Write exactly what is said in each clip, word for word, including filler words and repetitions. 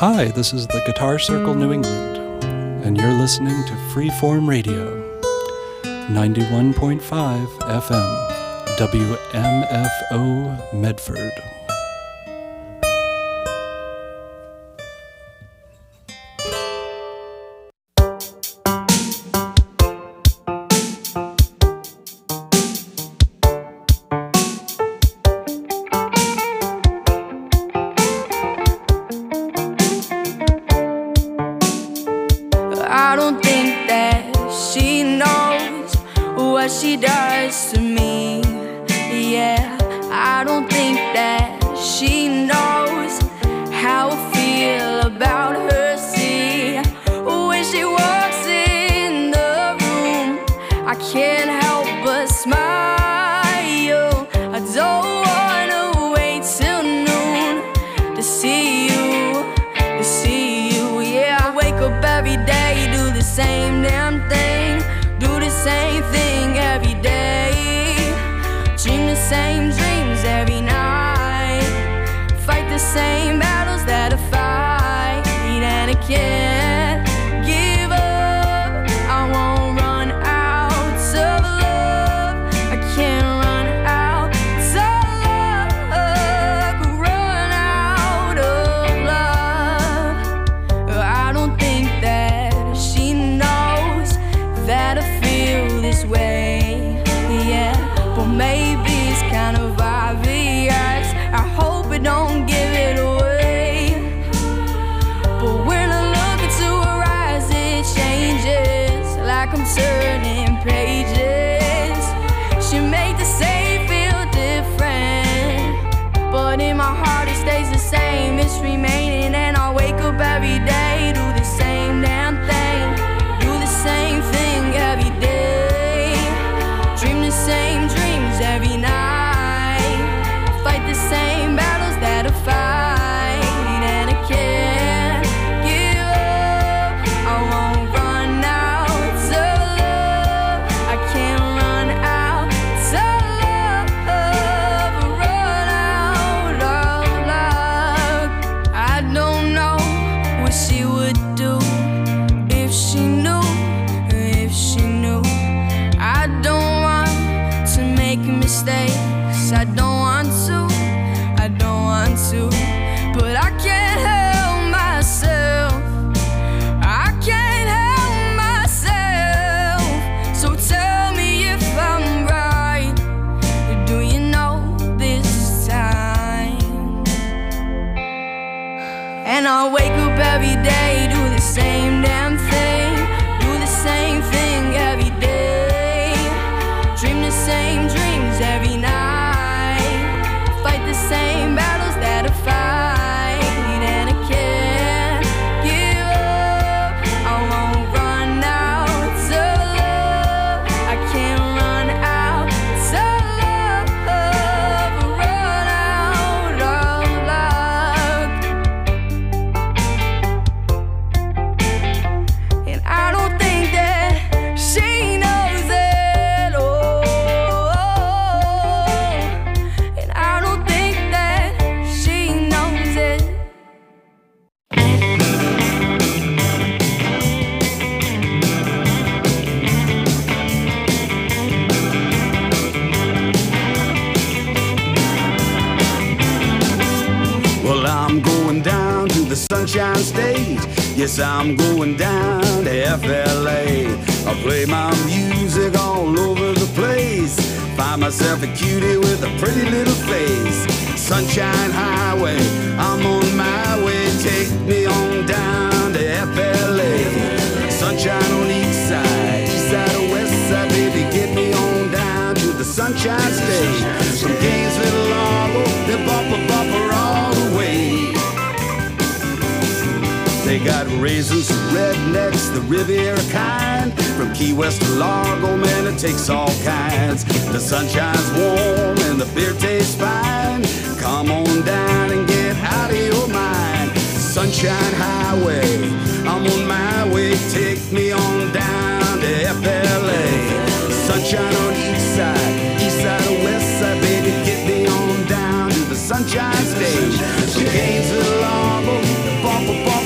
Hi, this is the Guitar Circle New England, and you're listening to Freeform Radio, ninety-one point five F M, W M F O Medford. I don't think that she knows what she does to me. Yeah, I don't think that she knows how I feel about her. See, when she walks in the room, I can't help but smile. I don't wanna wait till noon to see you, to see you. Yeah, I wake up every day, do the same damn thing, do the same thing every day, dream the same dreams every night, fight the same battles that I fight, and I can't give up. I won't run out of love. I can't run out of love, run out of love. I don't think that she knows that I feel this way. Yeah, but maybe it's kind of obvious. I hope it don't give it away. But when I look into her eyes, it changes, like I'm turning pages. She made the same feel different, but in my heart it stays the same. It's remaining, and I wake up every day, do the same damn thing, do the same thing every day, dream the same dreams every night, fight the same battles that I fight, and I can't give up. I won't run out of love. I can't run out of love, run out of love. I don't know what she would do if she knew, if she knew. I don't want to make mistakes, I don't want to, I don't want to, but I can't help myself, I can't help myself. So tell me if I'm right, do you know this time? And I wake up every day, do the same damn thing, do the same thing every day, dream the same dreams every night, fight the same battles that I fight, and I can't give up. I won't run out of love. I can't run out of love, run out of love. And I don't think that she knows it. Oh, and I don't think that she knows it. Well, I'm going down to the Sunshine State. Yes, I'm going down to F L A. I play my music all over the place. Find myself a cutie with a pretty little face. Sunshine Highway, I'm on my way. Take me on down to F L A. Sunshine on each side, east side or west side, baby, get me on down to the Sunshine State. From Gainesville to Largo, then bumper bumper all the way. They got raisins, rednecks, the Riviera kind. From Key West to Largo, man, it takes all kinds. The sunshine's warm and the beer tastes fine. Come on down and get out of your mind. Sunshine Highway, I'm on my way. Take me on down to F L A. Sunshine on each side, east side or west side, baby, get me on down to the Sunshine State. From Gainesville to Largo, bumper bumper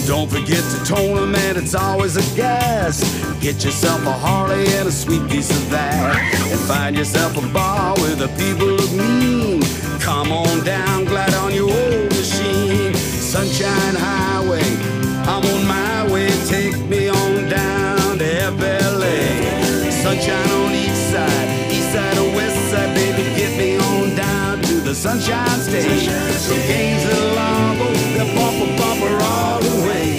Don't forget to tone them, and it's always a gas. Get yourself a Harley and a sweet piece of that, and find yourself a bar where the people look mean. Come on down, glide on your old machine. Sunshine Highway, I'm on my way. Take me on down to F L A. Sunshine on each side, east side or west side, baby, get me on down to the Sunshine State. From Gainesville, Largo, the bumper bumper all the way.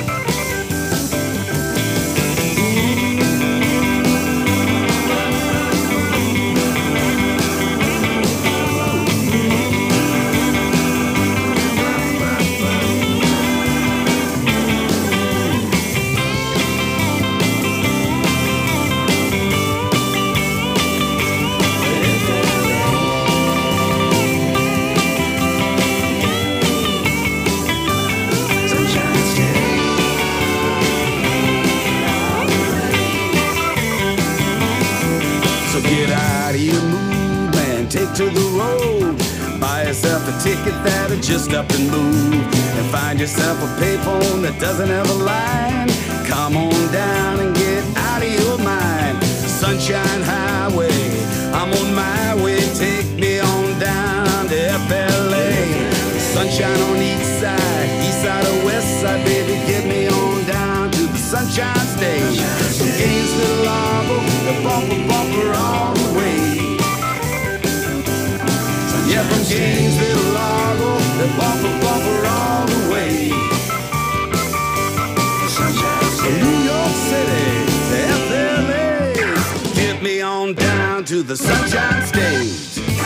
To the road, buy yourself a ticket that'll just up and move, and find yourself a payphone that doesn't have a line. Come on down and get out of your mind. Sunshine Highway, I'm on my way. Take me on down to F L A. Sunshine on each side, east side or west side, baby, get me on down to the Sunshine State. From Gainesville, Largo, the bumper bumper all the way. Yeah, from Gainesville, Largo, the bumper bumper all the way. From New York City to F L A, get me on down to the Sunshine State.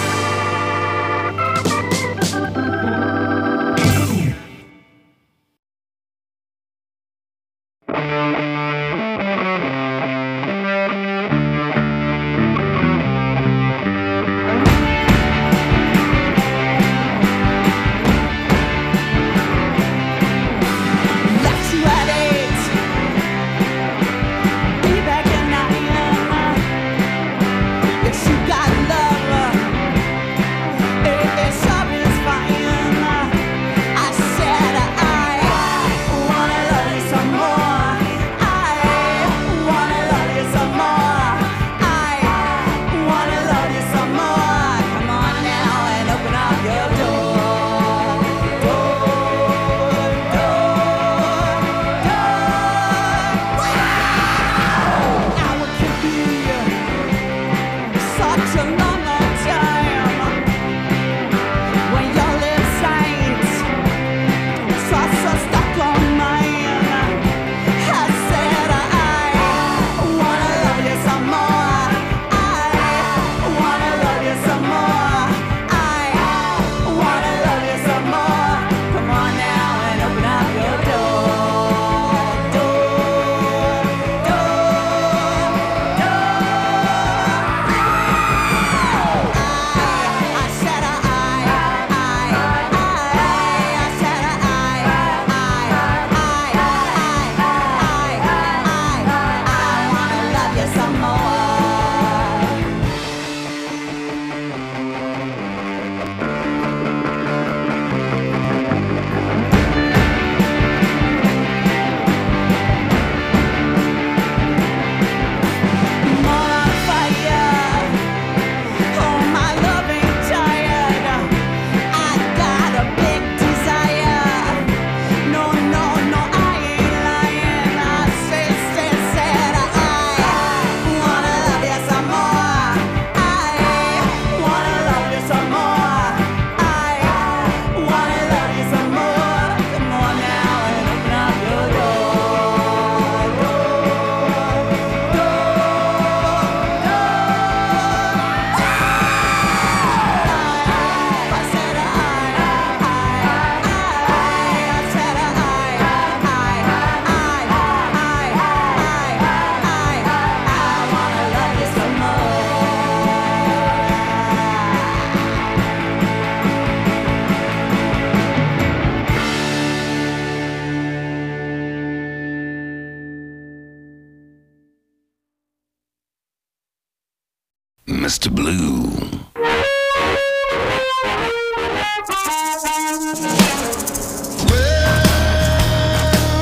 Mister Blue. Well,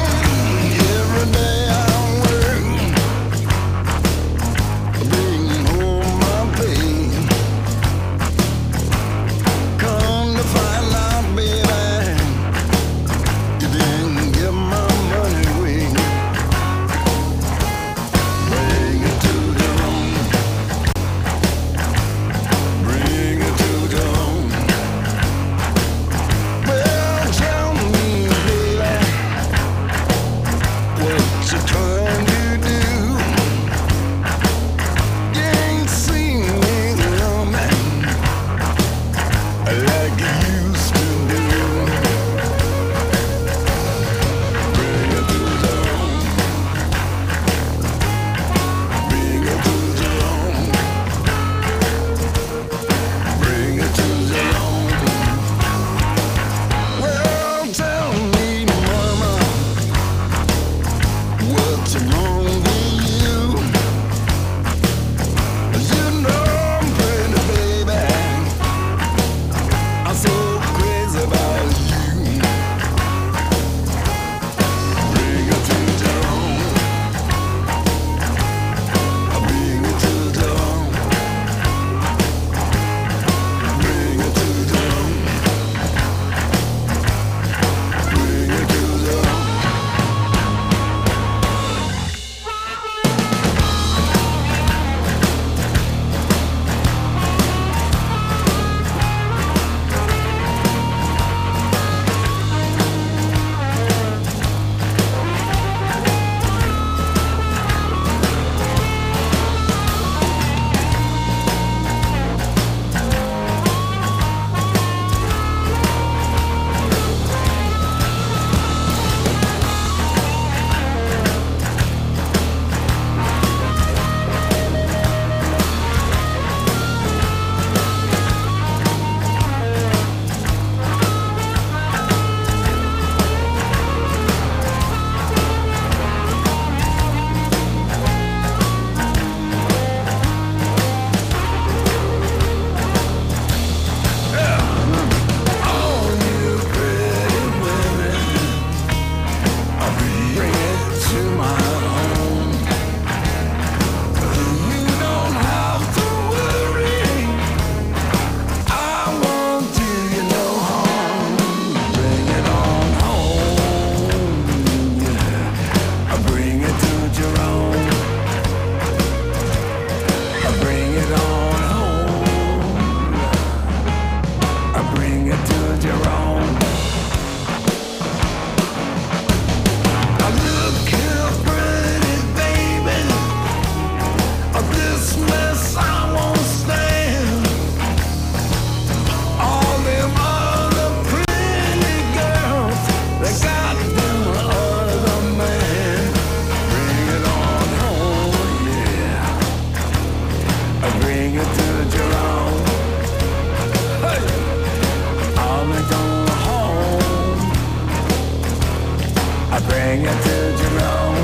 I bring it to Jerome.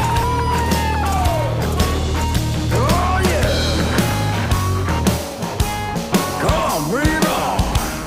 Oh yeah. Come on, bring it on.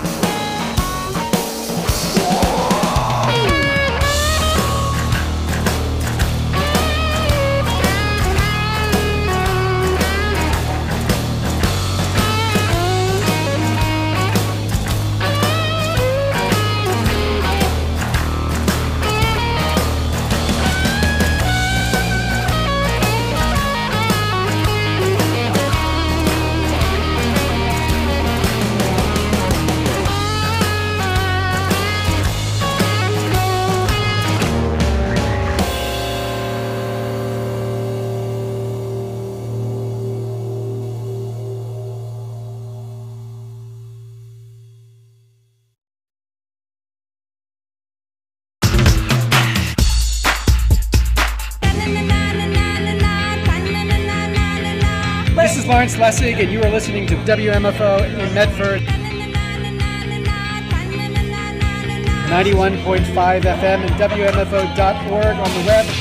This is Lawrence Lessig, and you are listening to W M F O in Medford, ninety-one point five F M and W M F O dot org on the web.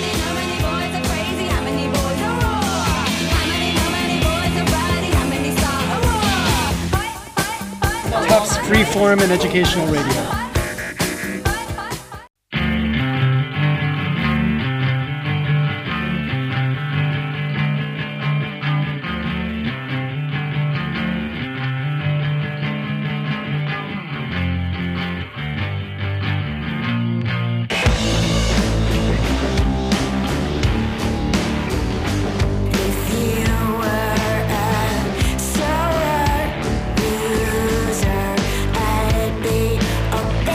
Tufts Freeform and Educational Radio. I'd be a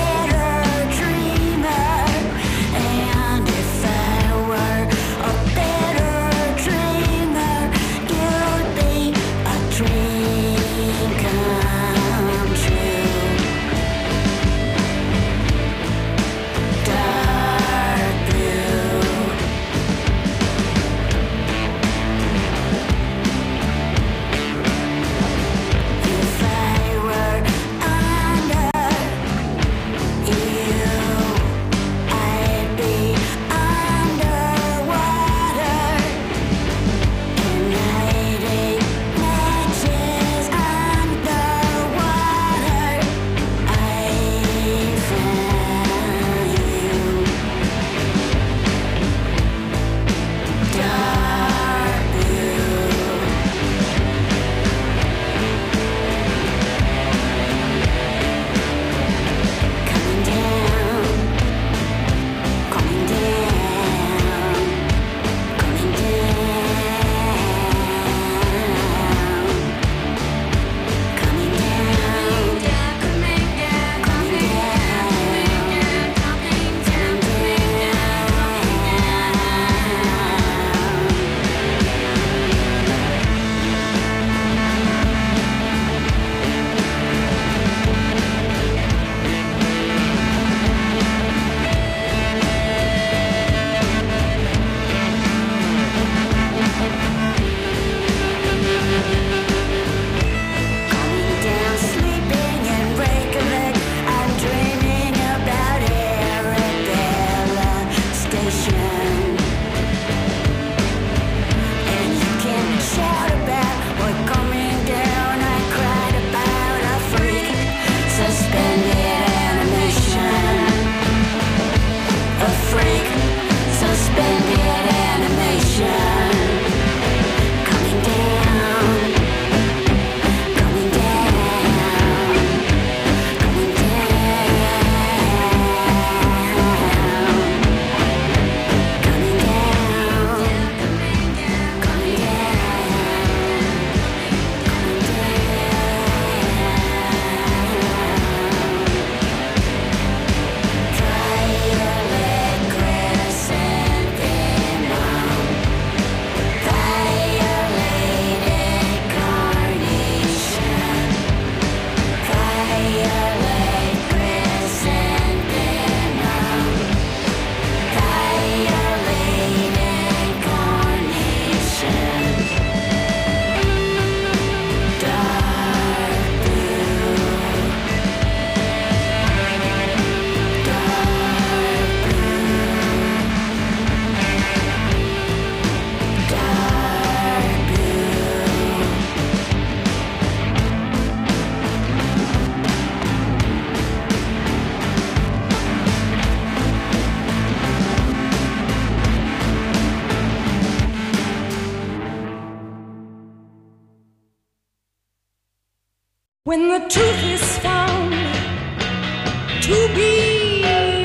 When the truth is found to be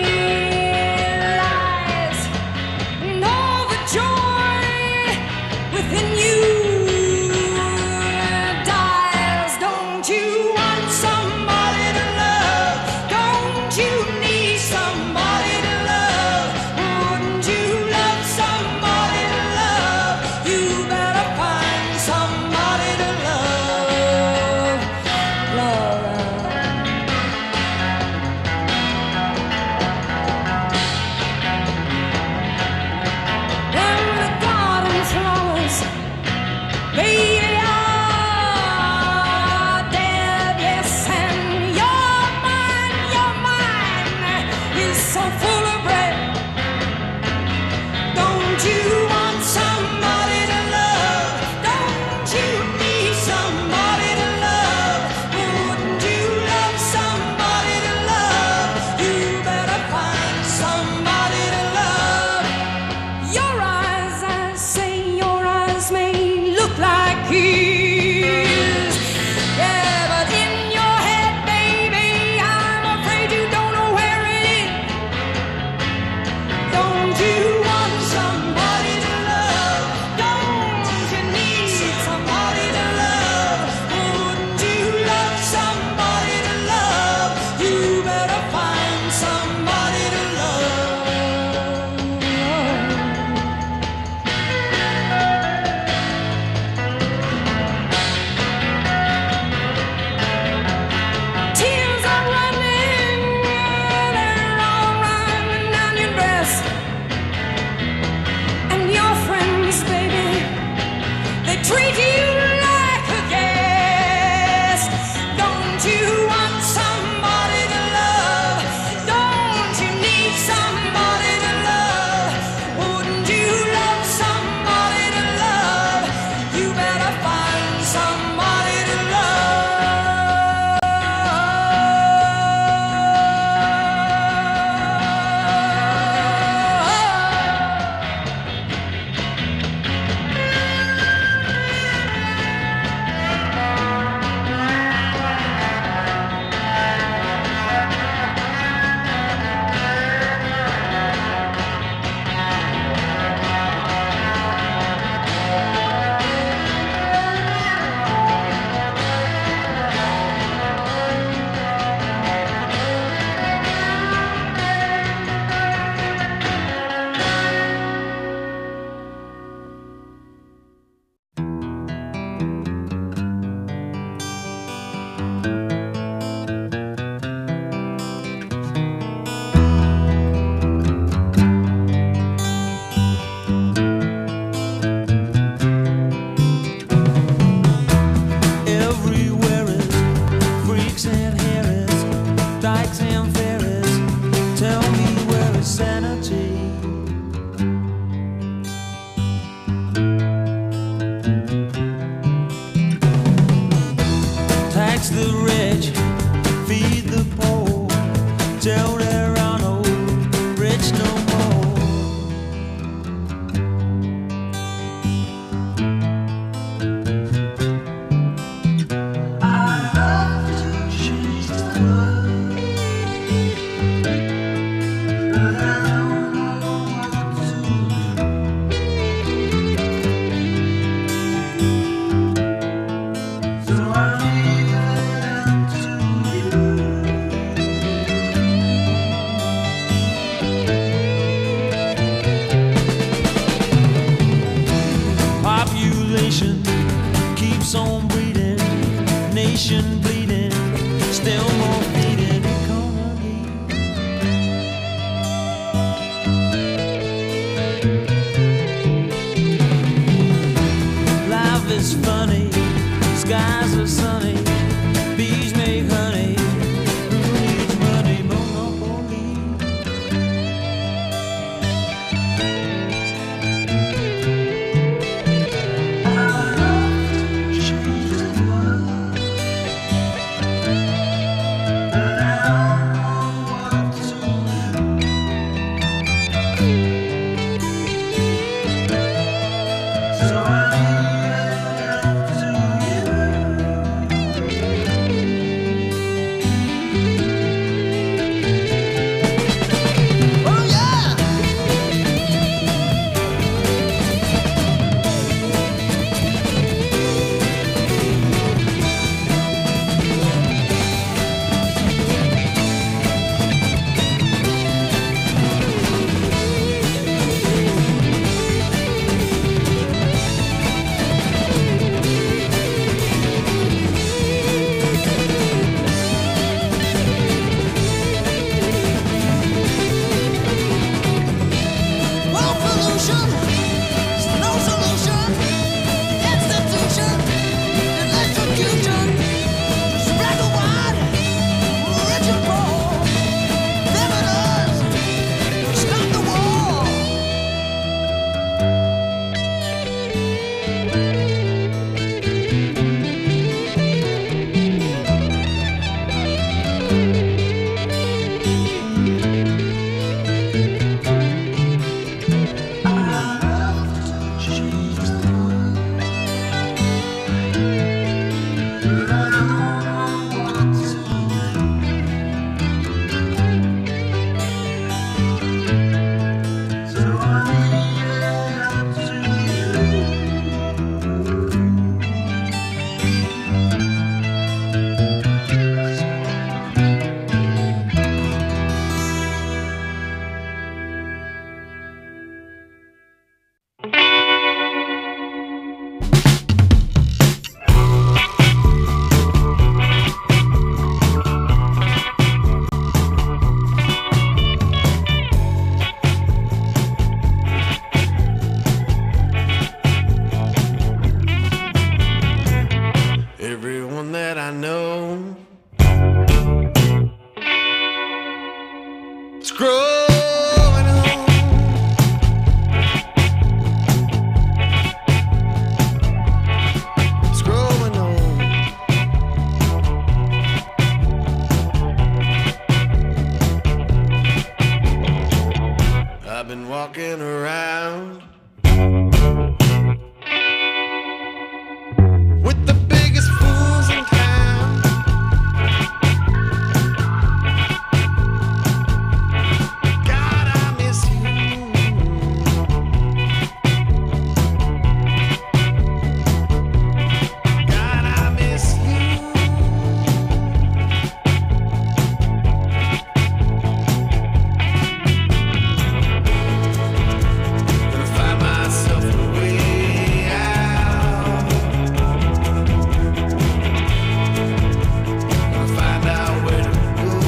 lies, and all the joy within you dies. Don't you want somebody to love? Don't you need somebody to love? Wouldn't you love somebody to love? You better find somebody to love. Love, love. And the garden flowers, they are dead, yes, and your mind, your mind is so full of bread. Don't you want somebody to love? Don't you need somebody to love? Wouldn't you love somebody to love? You better find somebody to love. Your eyes, I say, your eyes may look like his. Yeah, but in your head, baby, I'm afraid you don't know where it is. Don't you want somebody to love? Don't you need somebody to love? Wouldn't you love somebody to love? You better find somebody to love. Tears are running, they're all running down your dress. And your friends, baby, they treat you like a guest. Don't you want somebody to love? Don't you need somebody to love? Wouldn't you love somebody to love? You better find somebody to love. Everywhere is freaks and harris, dykes and fairies. Tell me where is sanity? Tax the rich, feed the poor. Tell there are no rich no more. Population keeps on breeding, nation bleeding, still more feeding economy. Life is funny, skies are sunny, bees make honey. Who needs money? Monopoly. So I leave it up to you. I've been walking around with the biggest fools in town. God, I miss you. God, I miss you. Gonna find myself a way out. Gonna find out where to go.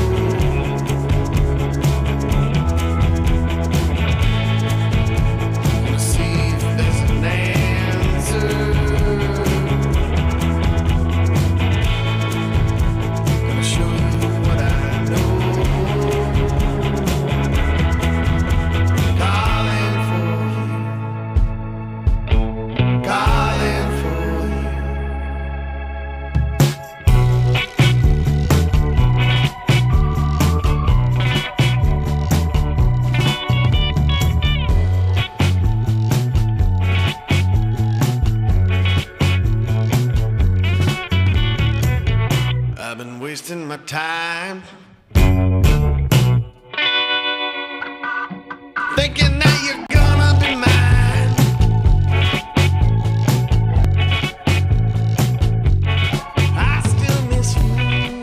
Gonna see if there's an answer. Gonna show you what I know. Calling for you. Calling for you. I've been wasting my time thinking that you're gonna be mine. I still miss you.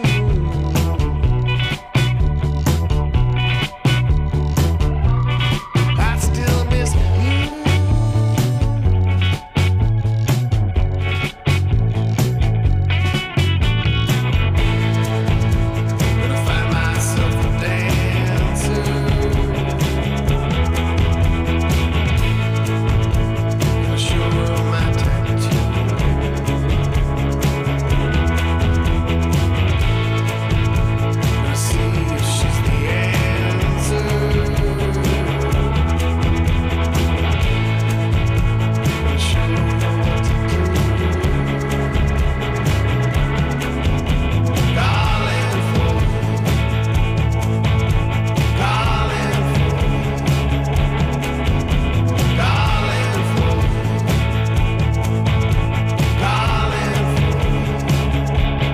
I still miss you. Gonna find myself a dancer. Gonna show her my tattoo. Gonna see if she's the answer. Gonna show her what to do. Calling for you. Calling for you. Calling for you. Calling for you.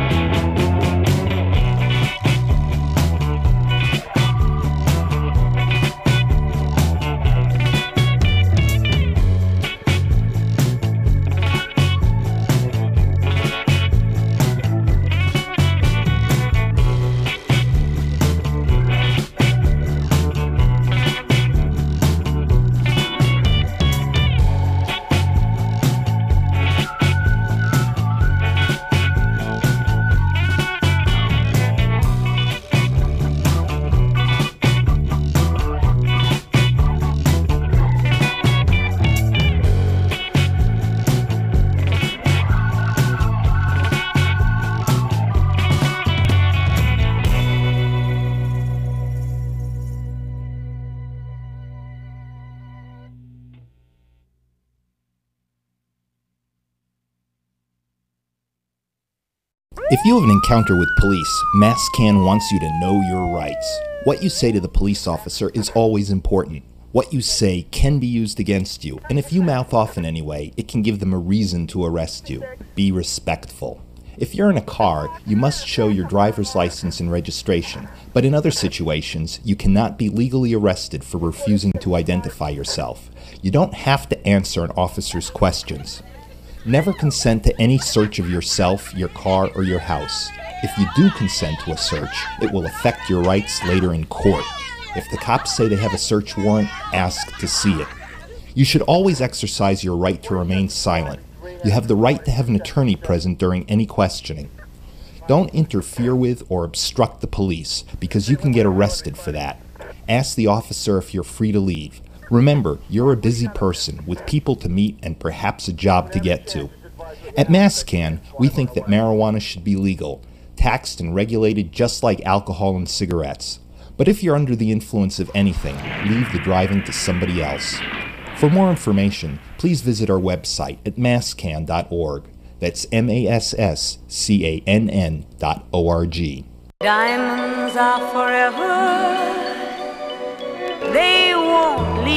If you have an encounter with police, MassCan wants you to know your rights. What you say to the police officer is always important. What you say can be used against you, and if you mouth off in any way, it can give them a reason to arrest you. Be respectful. If you're in a car, you must show your driver's license and registration, but in other situations, you cannot be legally arrested for refusing to identify yourself. You don't have to answer an officer's questions. Never consent to any search of yourself, your car, or your house. If you do consent to a search, it will affect your rights later in court. If the cops say they have a search warrant, ask to see it. You should always exercise your right to remain silent. You have the right to have an attorney present during any questioning. Don't interfere with or obstruct the police, because you can get arrested for that. Ask the officer if you're free to leave. Remember, you're a busy person with people to meet and perhaps a job to get to. At MassCan, we think that marijuana should be legal, taxed and regulated just like alcohol and cigarettes. But if you're under the influence of anything, leave the driving to somebody else. For more information, please visit our website at masscan dot org. That's M A S S C A N N dot O R G. Diamonds are forever. They won't leave.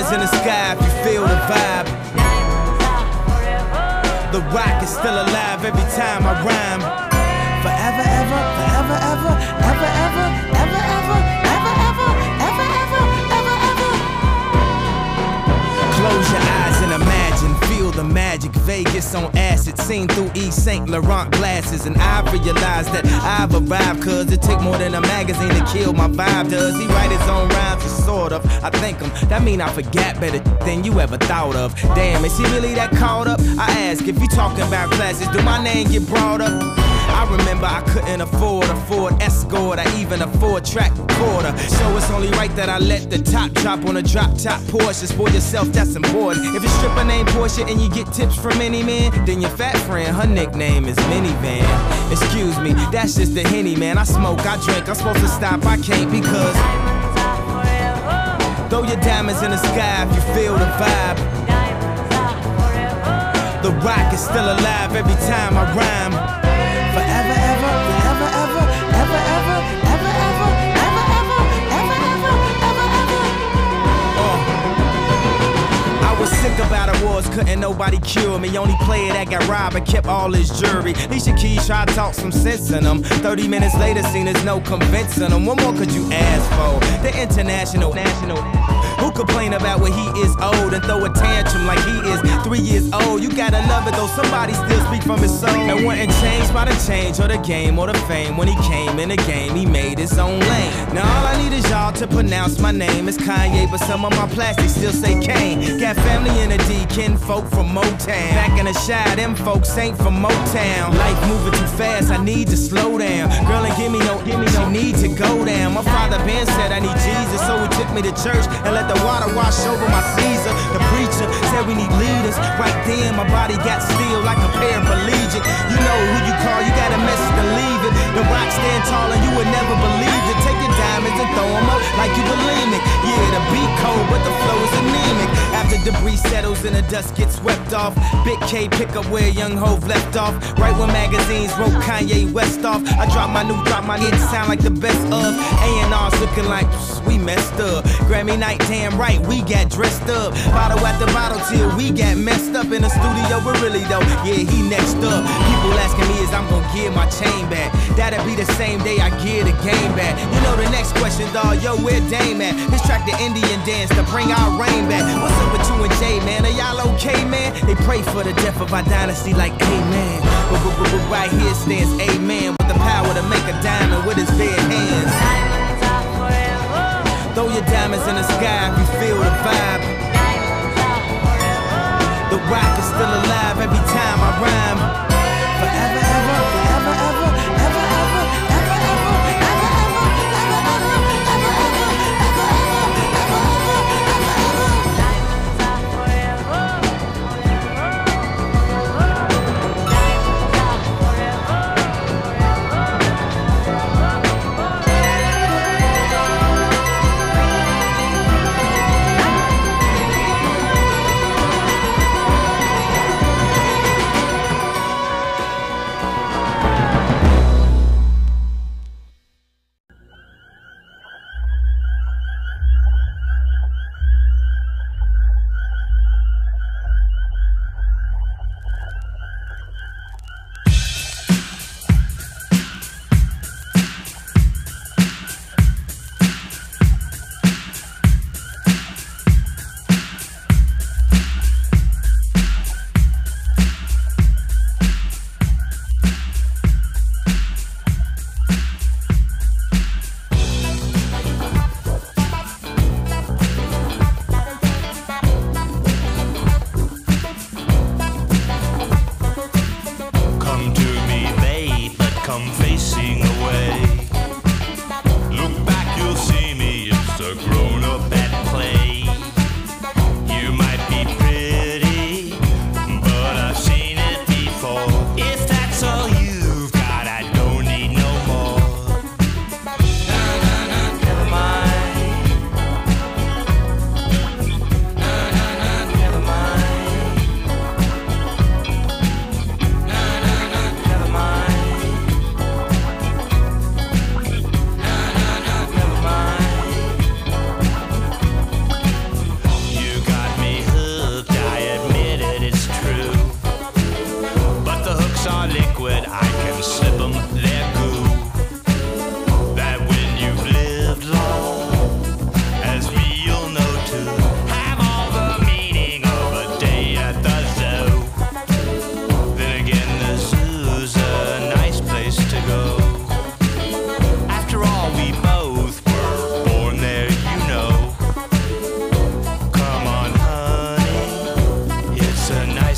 diamonds in the sky if you feel the vibe. The rock is still alive every time I rhyme. Forever, ever, forever, ever, ever, ever, ever, ever, ever, ever, ever, ever, ever, ever. Close your eyes and imagine, feel the magic. Vegas on acid, seen through Yves Saint Laurent glasses. And I realized that I've arrived, cause it take more than a magazine to kill my vibe. Does he write his own rhymes? Sort of. I thank him. That mean I forgot better than you ever thought of. Damn, is he really that caught up? I ask, if you talking about classes, do my name get brought up? I remember I couldn't afford a Ford Escort or even a four-track recorder. So it's only right that I let the top drop on a drop-top Porsche. For yourself, that's important. If it's stripper named Portia and you get tips from any man, then your fat friend, her nickname is Minivan. Excuse me, that's just the Henny, man. I smoke, I drink, I'm supposed to stop, I can't because throw your diamonds in the sky if you feel the vibe. The rock is still alive every time I rhyme. Forever, ever, forever, ever, ever, ever, ever, ever, ever, ever, ever, ever, ever, ever. Uh. I was sick about awards, couldn't nobody cure me. Only player that got robbed and kept all his jury. Alicia Keys tried to talk some sense in them. Thirty minutes later, seen there's no convincing them. What more could you ask for? The international, national. Who complain about when he is old and throw a tantrum like he is three years old? You gotta love it though, somebody still speak from his soul. And wasn't changed by the change or the game or the fame. When he came in the game, he made his own lane. Now all I need is y'all to pronounce my name. It's Kanye, but some of my plastics still say Kane. Got family in the D, kin folk from Motown. Back in the shy, them folks ain't from Motown. Life moving too fast, I need to slow down. Girl, and give me no, give me no need to go down. My father Ben said I need Jesus, so he took me to church and let the water wash over my Caesar. The preacher said we need leaders. Right then, my body got still like a paraplegic. You know who you call, you got a message to leave it. The rock stand tall and you would never believe it. Take your diamonds and throw them up like you believe it. Yeah, the beat cold, but the flow is anemic. After debris settles and the dust gets swept off, Big K pick up where Young Hov left off. Right when magazines wrote Kanye West off, I drop my new, drop my hit, sound like the best of. A and R's looking like we messed up. Grammy night, damn right, we got dressed up. Bottle after bottle till we got messed up in the studio, but really though, yeah, he next up. People asking me is I'm gonna give my chain back. That'll be the same day I give the game back. You know the next question, dawg, yo, where Dame at? This track the Indian dance to bring our rain back. What's up with you and Jay, man? Are y'all okay, man? They pray for the death of our dynasty like amen. But, but, but, but right here stands amen, with the power to make a diamond with his bare hands. Throw your diamonds in the sky if you feel the vibe. The rock is still alive every time I rhyme. Forever, ever, forever, ever, ever, ever, ever, ever, ever, ever, ever,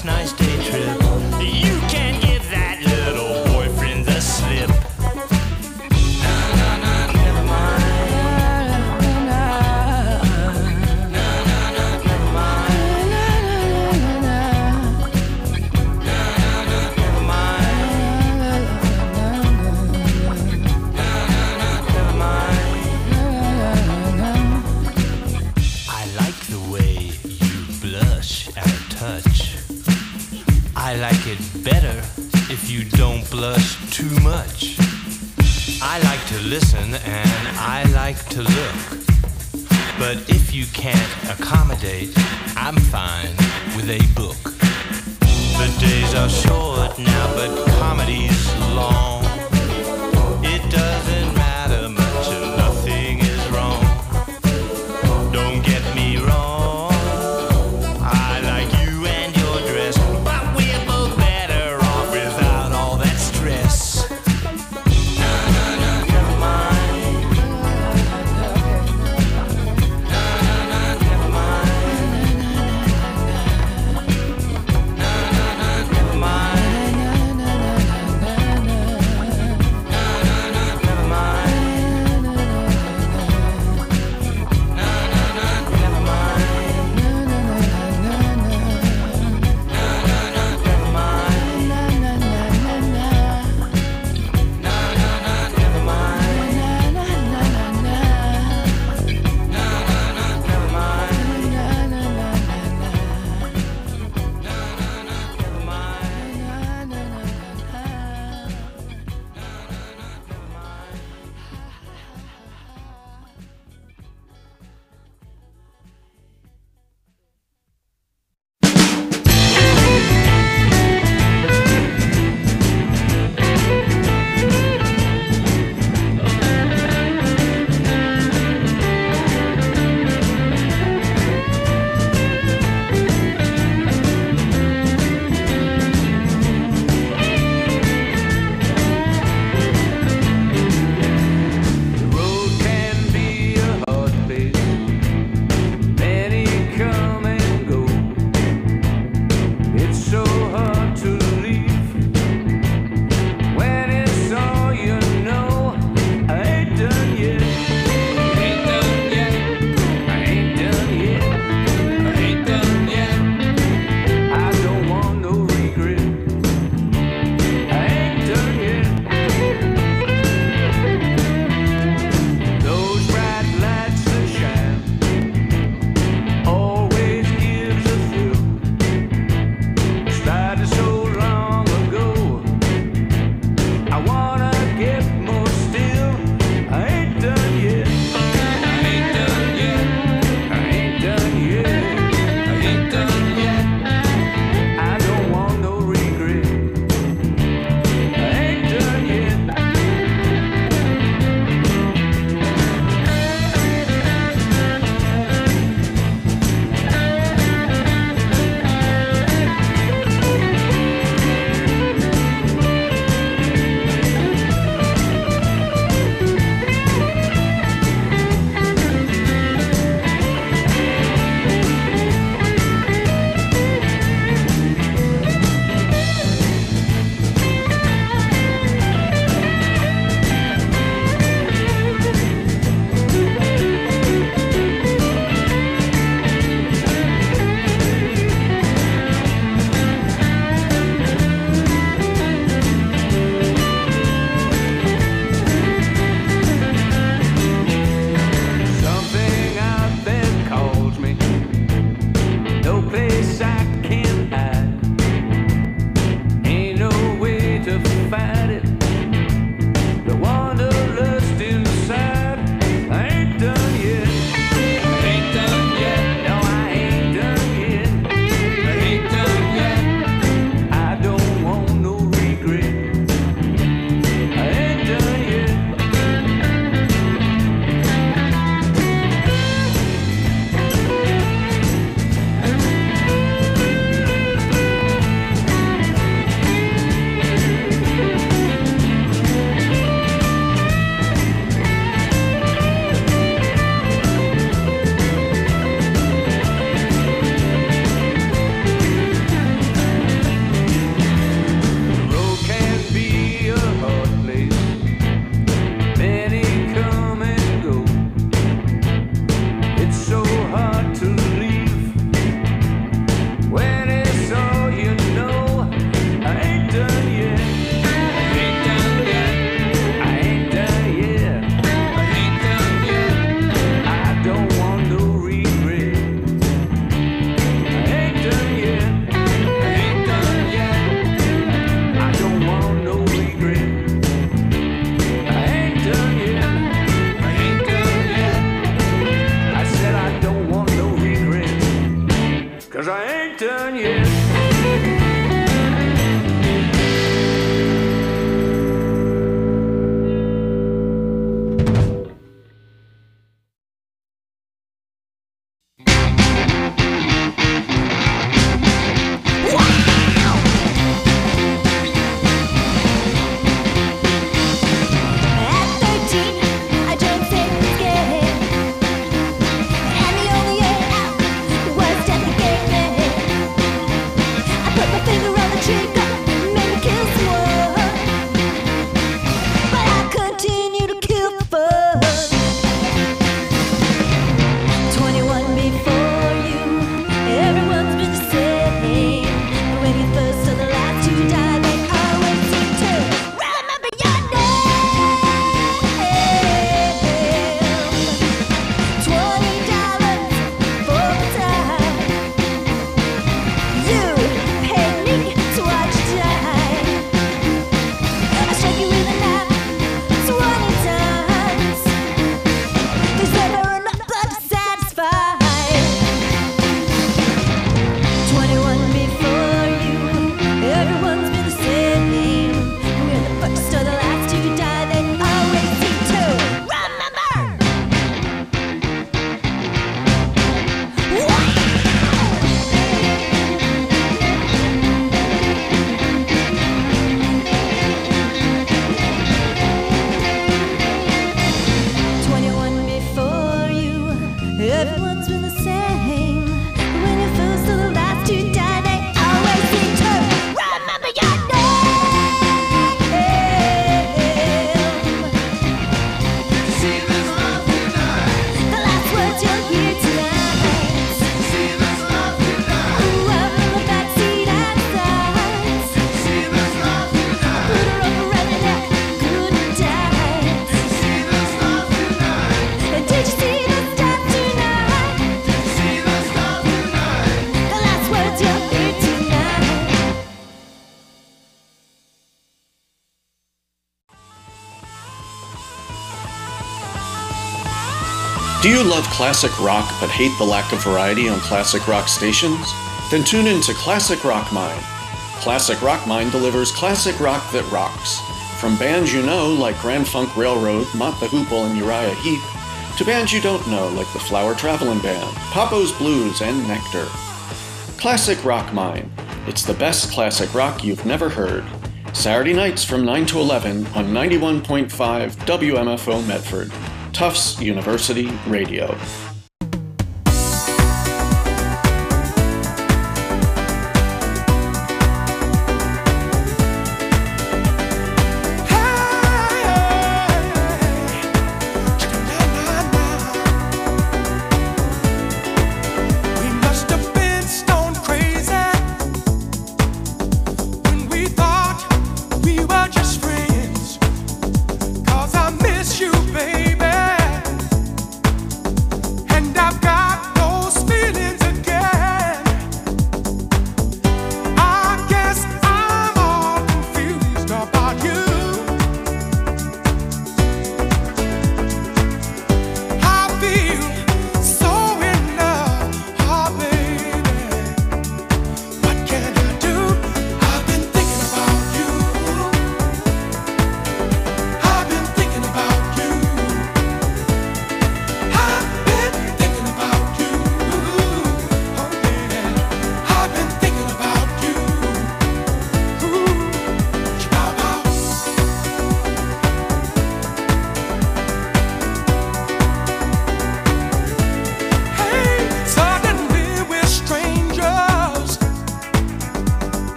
nice, nice day trip. You can't give that little boyfriend the slip. Nah, nah, nah, never mind. Nah, nah, nah, never mind. Nah, nah, nah, never mind. Nah, nah, nah, never mind. I like the way you blush at a touch. I like it better if you don't blush too much. I like to listen and I like to look. But if you can't accommodate, I'm fine with a book. The days are short now, but comedy's long. It doesn't matter much and nothing is wrong. Don't get me wrong, I like you and your dress, but we're both better off without all that stress. Nah, nah, nah, never mind. Nah, nah, nah, never mind. Nah, nah, nah, never mind. Nah, nah, nah, never mind. Do you love classic rock but hate the lack of variety on classic rock stations? Then tune in to Classic Rock Mind. Classic Rock Mind delivers classic rock that rocks. From bands you know like Grand Funk Railroad, Mott the Hoople, and Uriah Heep, to bands you don't know like the Flower Traveling Band, Papo's Blues, and Nectar. Classic Rock Mind. It's the best classic rock you've never heard. Saturday nights from nine to eleven on ninety-one point five W M F O Medford, Tufts University Radio.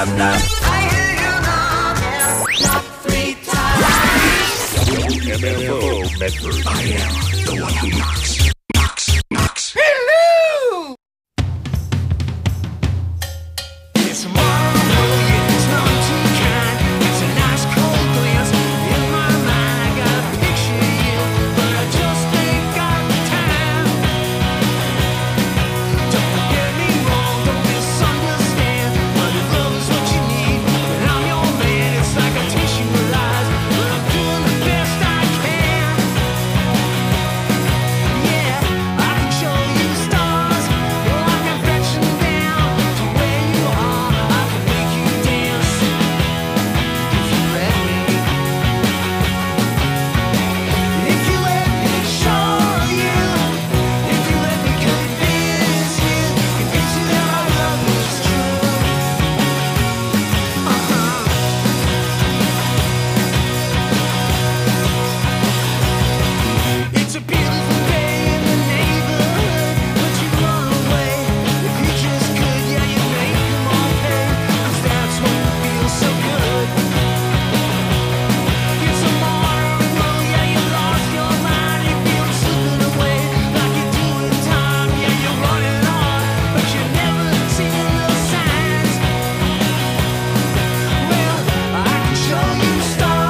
knock, knock. I hear you knocking, knock three times. W M F O Medford. I am the one who knocks.